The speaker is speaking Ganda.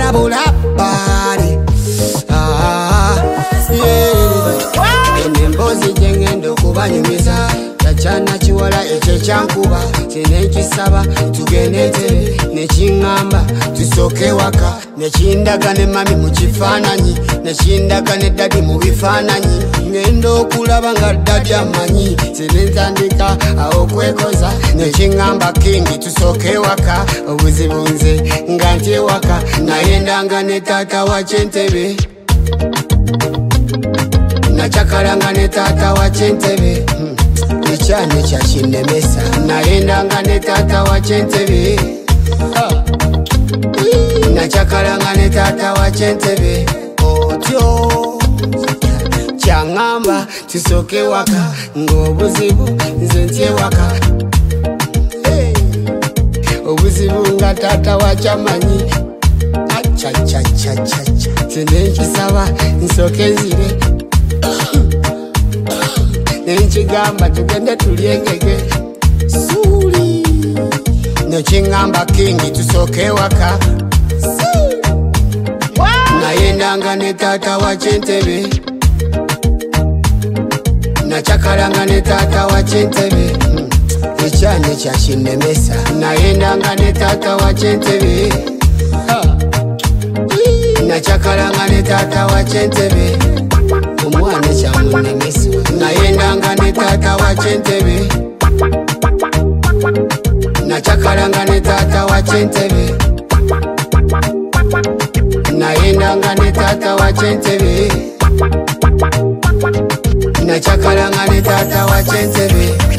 tabula bari Embozi jengendo kubanyumiza Chana chiwala eche chankuba Chenekisaba tugenete Nechingamba tusoke waka Nechindaga ne mami muchifananyi Nechindaga ne dadi mubifananyi Ngendo kulaba nga dadi amanyi Sinentandika aokwekoza Nechingamba kingi tusoke waka Obuzibunze ngantye waka Nayendanga ne tata wa Chentebe Nachakalanga ne tata wa Chentebe Ichane cha shinemesa Naendanga ne tata wa Chentebe Nachakalanga ne tata wa Chentebe Otyo Changamba tusoke waka Ngobuzibu nzentye waka Obuzibu nga tata wa chamanyi Acha Sinekisaba nsoke nzire Nechingamba tugende tuliengege Suli Nechingamba kingi tusoke waka Nayendanga ne tata wa Chentebe Nachakalanga ne tata wa Chentebe Ichane cha shinemesa Nayendanga ne tata wa Chentebe Nachakalanga ne tata wa Chentebe Umwana cha munemesi Nayendanga ne tata wa Chentebe Nachakalanga ne tata wa Chentebe Nayendanga ne tata wa Chentebe Nachakalanga ne tata wa Chentebe